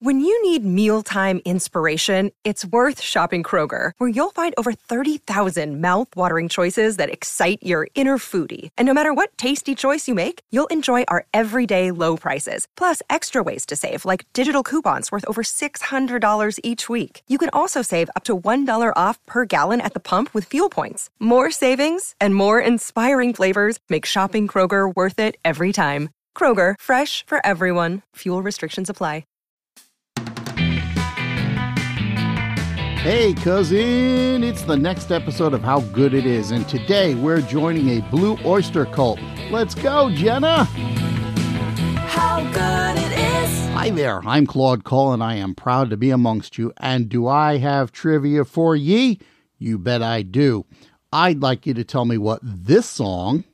When you need mealtime inspiration, it's worth shopping Kroger, where you'll find over 30,000 mouth-watering choices that excite your inner foodie. And no matter what tasty choice you make, you'll enjoy our everyday low prices, plus extra ways to save, like digital coupons worth over $600 each week. You can also save up to $1 off per gallon at the pump with fuel points. More savings and more inspiring flavors make shopping Kroger worth it every time. Kroger, fresh for everyone. Fuel restrictions apply. Hey, cousin, it's the next episode of How Good It Is, and today we're joining a Blue Oyster Cult. Let's go, Jenna! How good it is! Hi there, I'm Claude Cole, and I am proud to be amongst you. And do I have trivia for ye? You bet I do. I'd like you to tell me what this song...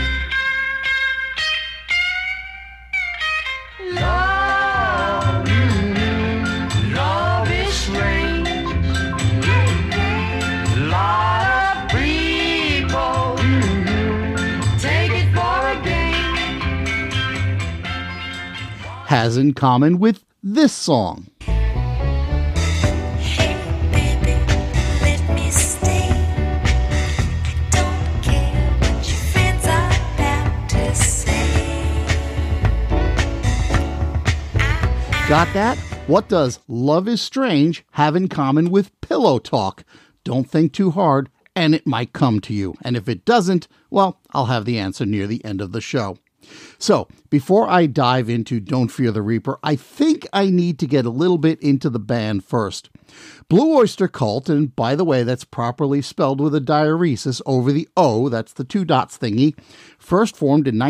has in common with this song. Hey, baby, let me stay. I don't care what your friends are about to say. Got that? What does Love is Strange have in common with Pillow Talk? Don't think too hard, and it might come to you. And if it doesn't, well, I'll have the answer near the end of the show. So, before I dive into Don't Fear the Reaper, I think I need to get a little bit into the band first. Blue Oyster Cult, and by the way, that's properly spelled with a diaeresis over the O, that's the two dots thingy, first formed in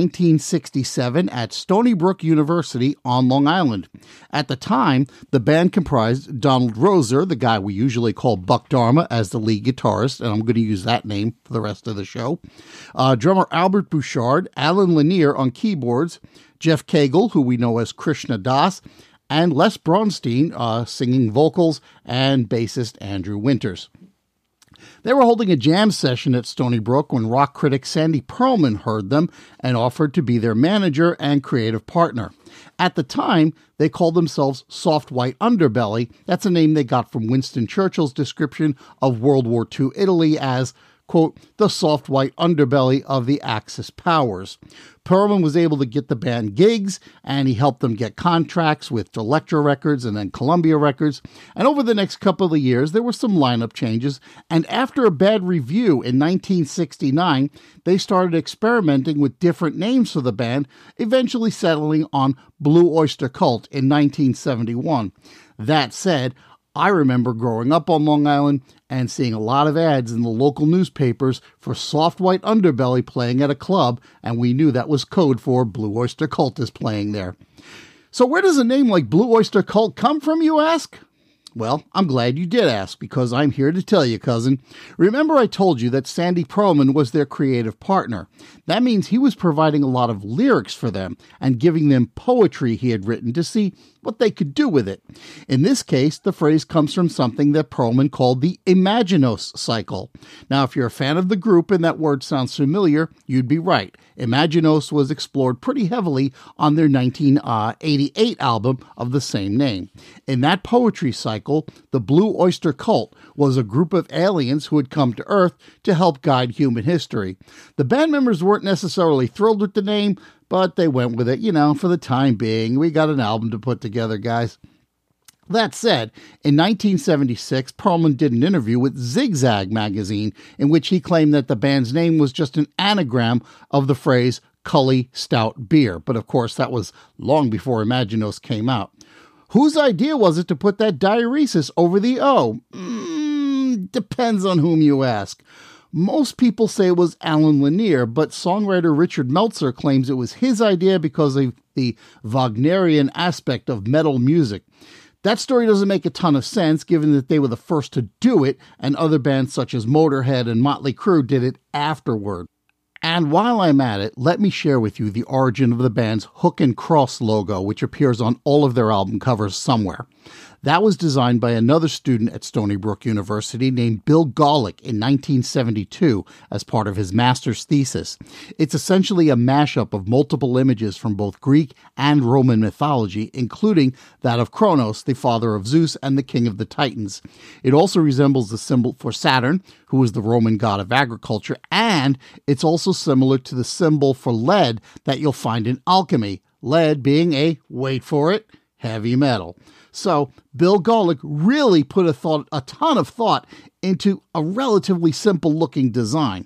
1967 at Stony Brook University on Long Island. At the time, the band comprised Donald Roser, the guy we usually call Buck Dharma, as the lead guitarist, and I'm going to use that name for the rest of the show, drummer Albert Bouchard, Alan Lanier on keyboards, Jeff Cagle, who we know as Krishna Das, and Les Bronstein singing vocals, and bassist Andrew Winters. They were holding a jam session at Stony Brook when rock critic Sandy Pearlman heard them and offered to be their manager and creative partner. At the time, they called themselves Soft White Underbelly. That's a name they got from Winston Churchill's description of World War II Italy as, quote, the soft white underbelly of the Axis powers. Pearlman was able to get the band gigs, and he helped them get contracts with Elektra Records and then Columbia Records. And over the next couple of years, there were some lineup changes. And after a bad review in 1969, they started experimenting with different names for the band, eventually settling on Blue Oyster Cult in 1971. That said, I remember growing up on Long Island and seeing a lot of ads in the local newspapers for Soft White Underbelly playing at a club, and we knew that was code for Blue Oyster Cult is playing there. So where does a name like Blue Oyster Cult come from, you ask? Well, I'm glad you did ask, because I'm here to tell you, cousin. Remember I told you that Sandy Pearlman was their creative partner. That means he was providing a lot of lyrics for them and giving them poetry he had written to see what they could do with it. In this case, the phrase comes from something that Pearlman called the Imaginos cycle. Now, if you're a fan of the group and that word sounds familiar, you'd be right. Imaginos was explored pretty heavily on their 1988 album of the same name. In that poetry cycle, the Blue Oyster Cult was a group of aliens who had come to Earth to help guide human history. The band members weren't necessarily thrilled with the name, but they went with it, for the time being. We got an album to put together, guys. That said, in 1976, Pearlman did an interview with Zigzag magazine in which he claimed that the band's name was just an anagram of the phrase Cully Stout Beer. But of course, that was long before Imaginos came out. Whose idea was it to put that diaeresis over the O? Depends on whom you ask. Most people say it was Alan Lanier, but songwriter Richard Meltzer claims it was his idea because of the Wagnerian aspect of metal music. That story doesn't make a ton of sense, given that they were the first to do it, and other bands such as Motorhead and Motley Crue did it afterward. And while I'm at it, let me share with you the origin of the band's Hook and Cross logo, which appears on all of their album covers somewhere. That was designed by another student at Stony Brook University named Bill Golick in 1972 as part of his master's thesis. It's essentially a mashup of multiple images from both Greek and Roman mythology, including that of Kronos, the father of Zeus and the king of the Titans. It also resembles the symbol for Saturn, who was the Roman god of agriculture, and it's also similar to the symbol for lead that you'll find in alchemy, lead being a, wait for it, heavy metal. So Bill Golick really put a ton of thought into a relatively simple-looking design.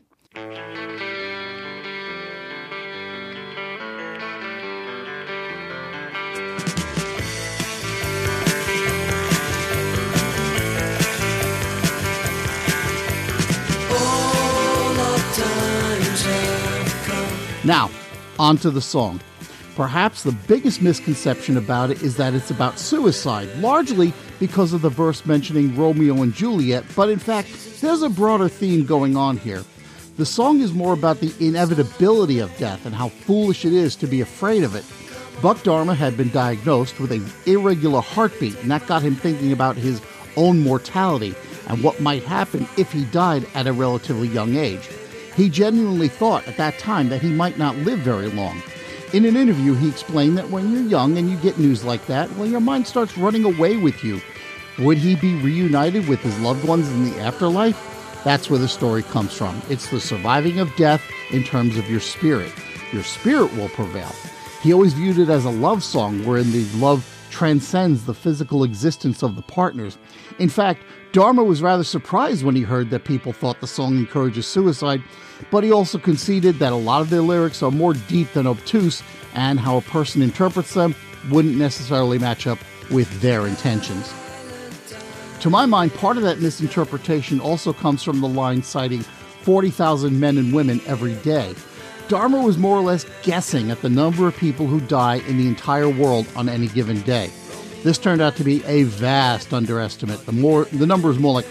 Now, onto the song. Perhaps the biggest misconception about it is that it's about suicide, largely because of the verse mentioning Romeo and Juliet, but in fact, there's a broader theme going on here. The song is more about the inevitability of death and how foolish it is to be afraid of it. Buck Dharma had been diagnosed with an irregular heartbeat, and that got him thinking about his own mortality and what might happen if he died at a relatively young age. He genuinely thought at that time that he might not live very long. In an interview, he explained that when you're young and you get news like that, well, your mind starts running away with you. Would he be reunited with his loved ones in the afterlife? That's where the story comes from. It's the surviving of death in terms of your spirit. Your spirit will prevail. He always viewed it as a love song wherein the love transcends the physical existence of the partners. In fact, Dharma was rather surprised when he heard that people thought the song encourages suicide, but he also conceded that a lot of their lyrics are more deep than obtuse, and how a person interprets them wouldn't necessarily match up with their intentions. To my mind, part of that misinterpretation also comes from the line citing 40,000 men and women every day. Dharma was more or less guessing at the number of people who die in the entire world on any given day. This turned out to be a vast underestimate. The number is more like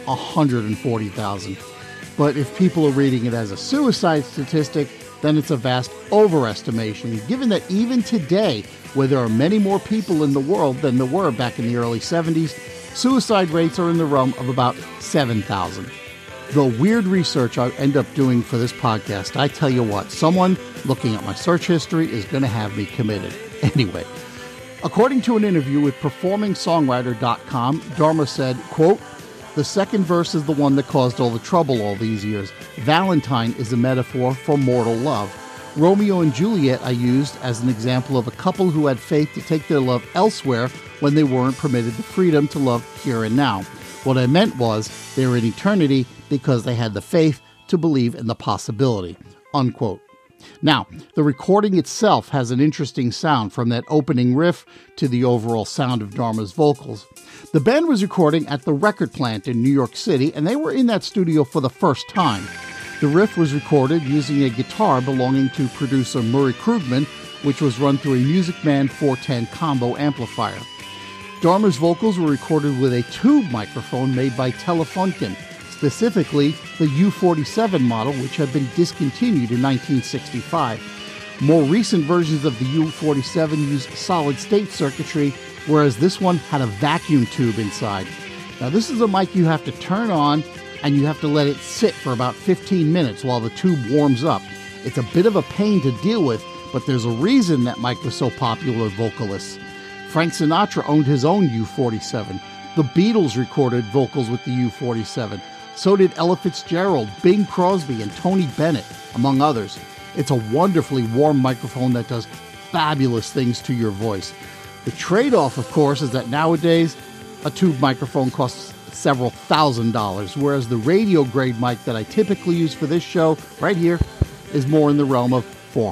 140,000. But if people are reading it as a suicide statistic, then it's a vast overestimation, given that even today, where there are many more people in the world than there were back in the early 70s, suicide rates are in the realm of about 7,000. The weird research I end up doing for this podcast, I tell you what, someone looking at my search history is going to have me committed. Anyway, according to an interview with PerformingSongwriter.com, Dharma said, quote, "The second verse is the one that caused all the trouble all these years. Valentine is a metaphor for mortal love. Romeo and Juliet I used as an example of a couple who had faith to take their love elsewhere when they weren't permitted the freedom to love here and now. What I meant was they were in eternity because they had the faith to believe in the possibility." Unquote. Now, the recording itself has an interesting sound, from that opening riff to the overall sound of Dharma's vocals. The band was recording at the Record Plant in New York City, and they were in that studio for the first time. The riff was recorded using a guitar belonging to producer Murray Krugman, which was run through a Music Man 410 combo amplifier. Dharma's vocals were recorded with a tube microphone made by Telefunken, specifically the U-47 model, which had been discontinued in 1965. More recent versions of the U-47 used solid-state circuitry, whereas this one had a vacuum tube inside. Now, this is a mic you have to turn on, and you have to let it sit for about 15 minutes while the tube warms up. It's a bit of a pain to deal with, but there's a reason that mic was so popular with vocalists. Frank Sinatra owned his own U-47. The Beatles recorded vocals with the U-47. So did Ella Fitzgerald, Bing Crosby, and Tony Bennett, among others. It's a wonderfully warm microphone that does fabulous things to your voice. The trade-off, of course, is that nowadays a tube microphone costs several $1,000s, whereas the radio-grade mic that I typically use for this show, right here, is more in the realm of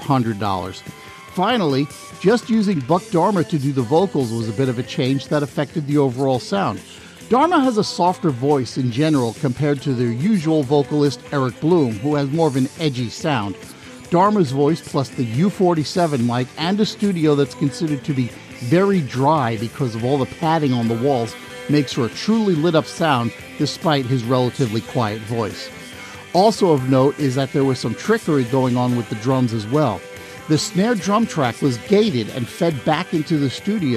$400. Finally, just using Buck Dharma to do the vocals was a bit of a change that affected the overall sound. Dharma has a softer voice in general compared to their usual vocalist Eric Bloom, who has more of an edgy sound. Dharma's voice, plus the U-47 mic and a studio that's considered to be very dry because of all the padding on the walls, makes for a truly lit-up sound despite his relatively quiet voice. Also of note is that there was some trickery going on with the drums as well. The snare drum track was gated and fed back into the studio,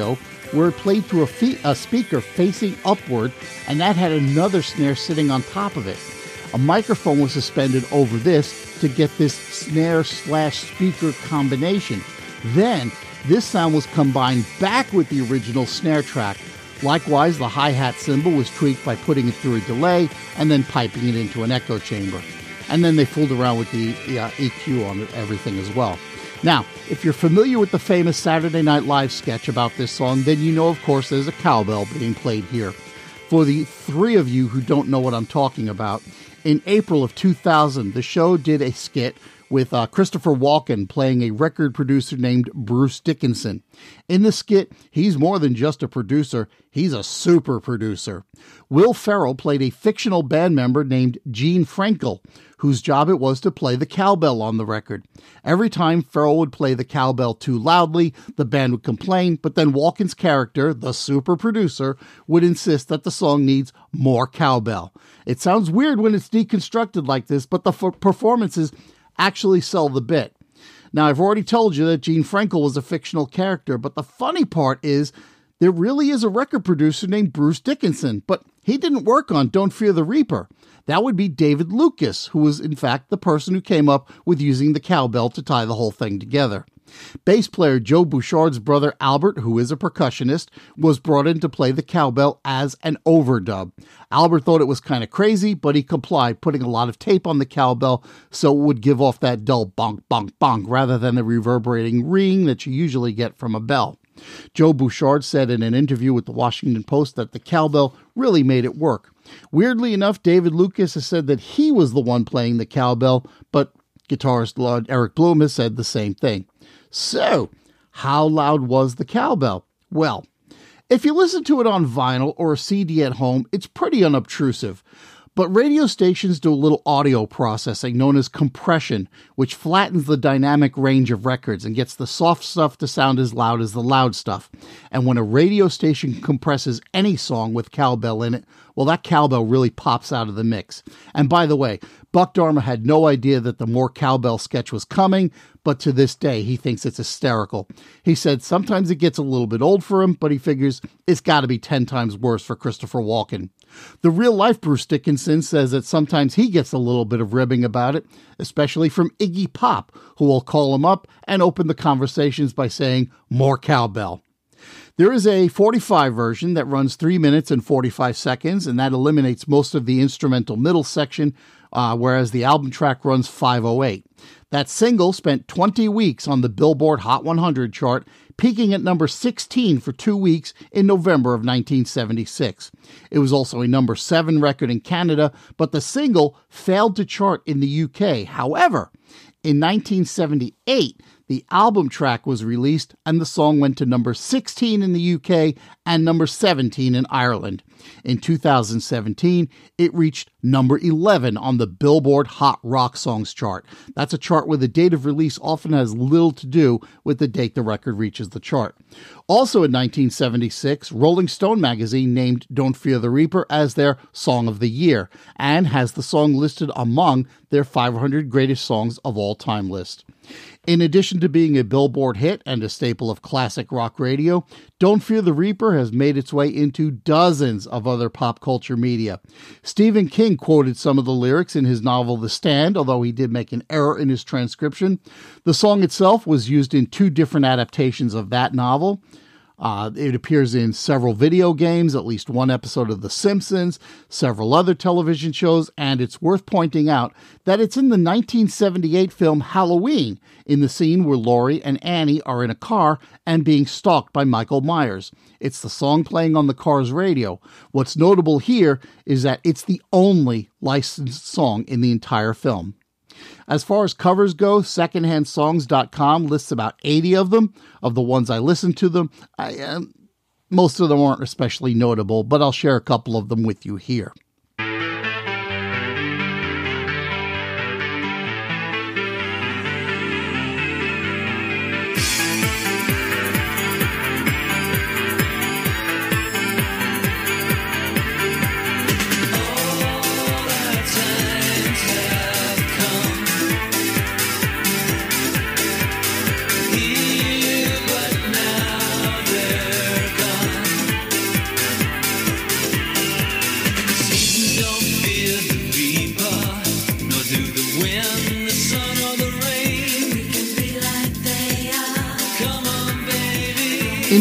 where it played through a speaker facing upward, and that had another snare sitting on top of it. A microphone was suspended over this to get this snare/speaker combination. Then, this sound was combined back with the original snare track. Likewise, the hi-hat cymbal was tweaked by putting it through a delay and then piping it into an echo chamber. And then they fooled around with the EQ on everything as well. Now, if you're familiar with the famous Saturday Night Live sketch about this song, then you know, of course, there's a cowbell being played here. For the three of you who don't know what I'm talking about, in April of 2000, the show did a skit with Christopher Walken playing a record producer named Bruce Dickinson. In the skit, he's more than just a producer, he's a super producer. Will Ferrell played a fictional band member named Gene Frankel, whose job it was to play the cowbell on the record. Every time Ferrell would play the cowbell too loudly, the band would complain, but then Walken's character, the super producer, would insist that the song needs more cowbell. It sounds weird when it's deconstructed like this, but the performances actually sell the bit. Now, I've already told you that Gene Frankel was a fictional character, but the funny part is there really is a record producer named Bruce Dickinson, but he didn't work on Don't Fear the Reaper. That would be David Lucas, who was in fact the person who came up with using the cowbell to tie the whole thing together. Bass player Joe Bouchard's brother Albert, who is a percussionist, was brought in to play the cowbell as an overdub. Albert thought it was kind of crazy, but he complied, putting a lot of tape on the cowbell so it would give off that dull bonk, bonk, bonk, rather than the reverberating ring that you usually get from a bell. Joe Bouchard said in an interview with the Washington Post that the cowbell really made it work. Weirdly enough, David Lucas has said that he was the one playing the cowbell, but guitarist Eric Bloom has said the same thing. So, how loud was the cowbell? Well, if you listen to it on vinyl or a CD at home, it's pretty unobtrusive. But radio stations do a little audio processing known as compression, which flattens the dynamic range of records and gets the soft stuff to sound as loud as the loud stuff. And when a radio station compresses any song with cowbell in it, well, that cowbell really pops out of the mix. And by the way, Buck Dharma had no idea that the More Cowbell sketch was coming, but to this day, he thinks it's hysterical. He said sometimes it gets a little bit old for him, but he figures it's got to be 10 times worse for Christopher Walken. The real-life Bruce Dickinson says that sometimes he gets a little bit of ribbing about it, especially from Iggy Pop, who will call him up and open the conversations by saying, "More cowbell." There is a 45 version that runs 3 minutes and 45 seconds, and that eliminates most of the instrumental middle section, whereas the album track runs 5:08. That single spent 20 weeks on the Billboard Hot 100 chart, peaking at number 16 for 2 weeks in November of 1976. It was also a number 7 record in Canada, but the single failed to chart in the UK. However, in 1978, the album track was released and the song went to number 16 in the UK and number 17 in Ireland. In 2017, it reached number 11 on the Billboard Hot Rock Songs chart. That's a chart where the date of release often has little to do with the date the record reaches the chart. Also in 1976, Rolling Stone magazine named Don't Fear the Reaper as their Song of the Year and has the song listed among their 500 greatest songs of all time list. In addition to being a Billboard hit and a staple of classic rock radio, Don't Fear the Reaper has made its way into dozens of other pop culture media. Stephen King quoted some of the lyrics in his novel The Stand, although he did make an error in his transcription. The song itself was used in 2 different adaptations of that novel. It appears in several video games, at least one episode of The Simpsons, several other television shows, and it's worth pointing out that it's in the 1978 film Halloween, in the scene where Laurie and Annie are in a car and being stalked by Michael Myers. It's the song playing on the car's radio. What's notable here is that it's the only licensed song in the entire film. As far as covers go, secondhandsongs.com lists about 80 of them. Of the ones I listened to them, most of them aren't especially notable, but I'll share a couple of them with you here.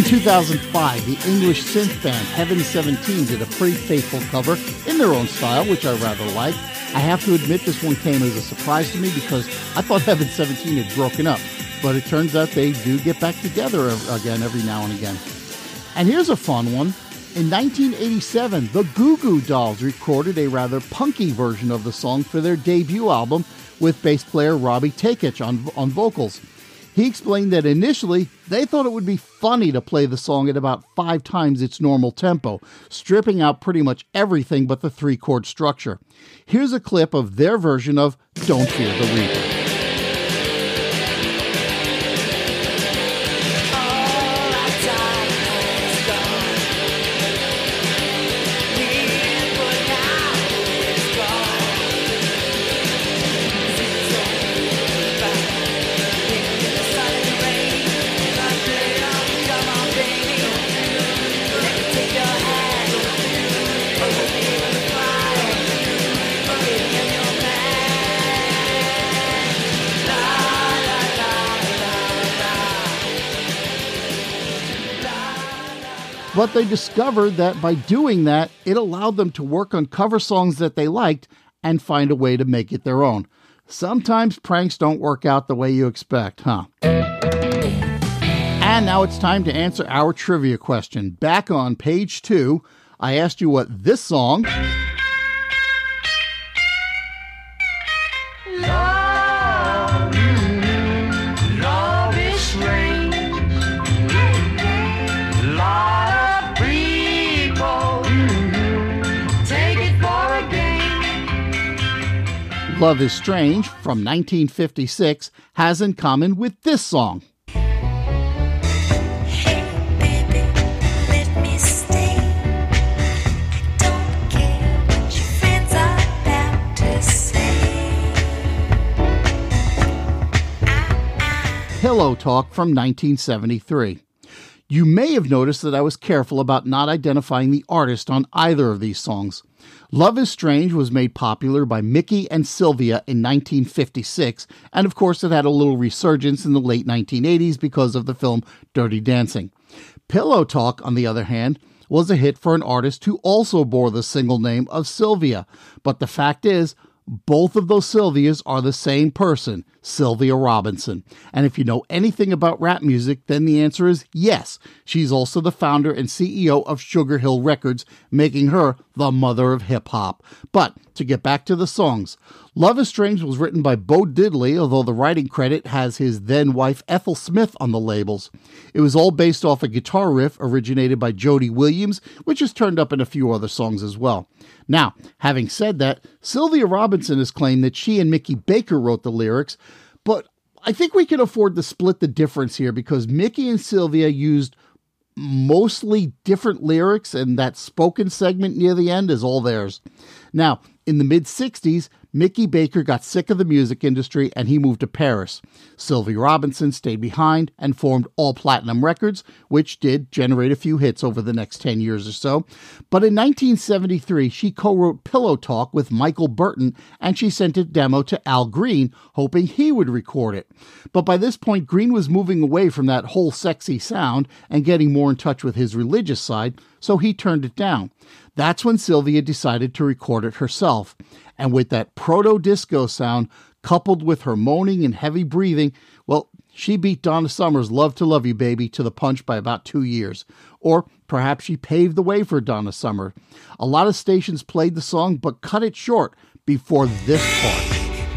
2005, the English synth band Heaven 17 did a pretty faithful cover in their own style, which I rather like. I have to admit this one came as a surprise to me because I thought Heaven 17 had broken up, but it turns out they do get back together again every now and again. And here's a fun one. In 1987, the Goo Goo Dolls recorded a rather punky version of the song for their debut album with bass player Robbie Takich on vocals. He explained that initially, they thought it would be funny to play the song at about 5 times its normal tempo, stripping out pretty much everything but the 3-chord structure. Here's a clip of their version of Don't Fear the Reaper. But they discovered that by doing that, it allowed them to work on cover songs that they liked and find a way to make it their own. Sometimes pranks don't work out the way you expect, huh? And now it's time to answer our trivia question. Back on page 2, I asked you what this song... Love is strange. Love is Strange from 1956 has in common with this song. Hey baby, let me stay. I don't care what your friends are about to say. Pillow Talk from 1973. You may have noticed that I was careful about not identifying the artist on either of these songs. Love is Strange was made popular by Mickey and Sylvia in 1956, and of course it had a little resurgence in the late 1980s because of the film Dirty Dancing. Pillow Talk, on the other hand, was a hit for an artist who also bore the single name of Sylvia, but the fact is, both of those Sylvias are the same person, Sylvia Robinson. And if you know anything about rap music, then the answer is yes. She's also the founder and CEO of Sugar Hill Records, making her the mother of hip-hop. But to get back to the songs, Love is Strange was written by Bo Diddley, although the writing credit has his then-wife Ethel Smith on the labels. It was all based off a guitar riff originated by Jody Williams, which is turned up in a few other songs as well. Now, having said that, Sylvia Robinson has claimed that she and Mickey Baker wrote the lyrics, but I think we can afford to split the difference here because Mickey and Sylvia used mostly different lyrics, and that spoken segment near the end is all theirs. Now, in the mid-60s, Mickey Baker got sick of the music industry and he moved to Paris. Sylvia Robinson stayed behind and formed All Platinum Records, which did generate a few hits over the next 10 years or so. But in 1973, she co-wrote Pillow Talk with Michael Burton, and she sent a demo to Al Green, hoping he would record it. But by this point, Green was moving away from that whole sexy sound and getting more in touch with his religious side, so he turned it down. That's when Sylvia decided to record it herself. And with that proto-disco sound, coupled with her moaning and heavy breathing, well, she beat Donna Summer's Love to Love You Baby to the punch by about 2 years. Or perhaps she paved the way for Donna Summer. A lot of stations played the song but cut it short before this part.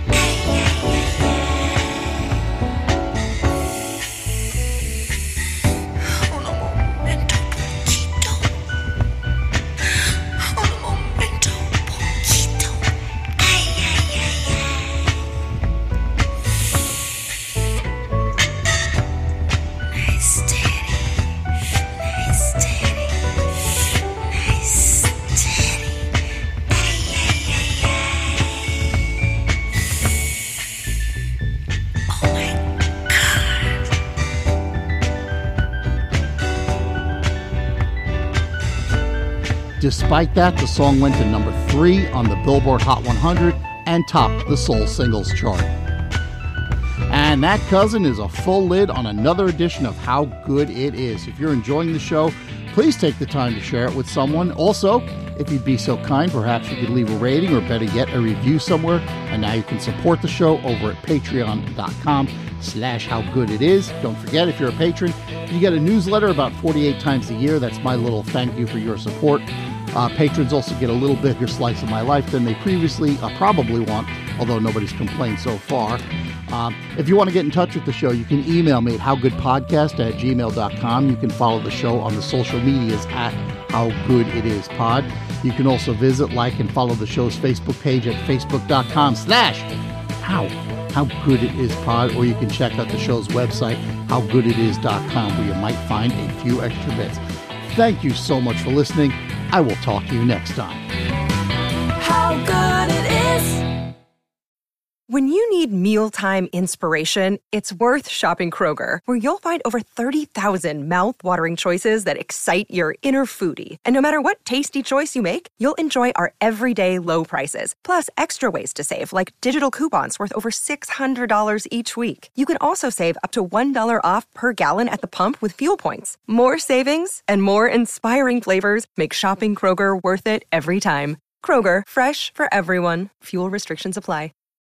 Despite that, the song went to number 3 on the Billboard Hot 100 and topped the Soul Singles chart. And that, cousin, is a full lid on another edition of How Good It Is. If you're enjoying the show, please take the time to share it with someone. Also, if you'd be so kind, perhaps you could leave a rating or better yet, a review somewhere. And now you can support the show over at patreon.com/howgooditis. Don't forget, if you're a patron, you get a newsletter about 48 times a year. That's my little thank you for your support. Patrons also get a little bigger slice of my life than they previously probably want, although nobody's complained so far. If you want to get in touch with the show, you can email me at howgoodpodcast@gmail.com. You can follow the show on the social medias at howgooditispod. You can also visit, like, and follow the show's Facebook page at facebook.com/howgooditispod, or you can check out the show's website, howgooditis.com, where you might find a few extra bits. Thank you so much for listening. I will talk to you next time. How good it is. When you need mealtime inspiration, it's worth shopping Kroger, where you'll find over 30,000 mouth-watering choices that excite your inner foodie. And no matter what tasty choice you make, you'll enjoy our everyday low prices, plus extra ways to save, like digital coupons worth over $600 each week. You can also save up to $1 off per gallon at the pump with fuel points. More savings and more inspiring flavors make shopping Kroger worth it every time. Kroger, fresh for everyone. Fuel restrictions apply.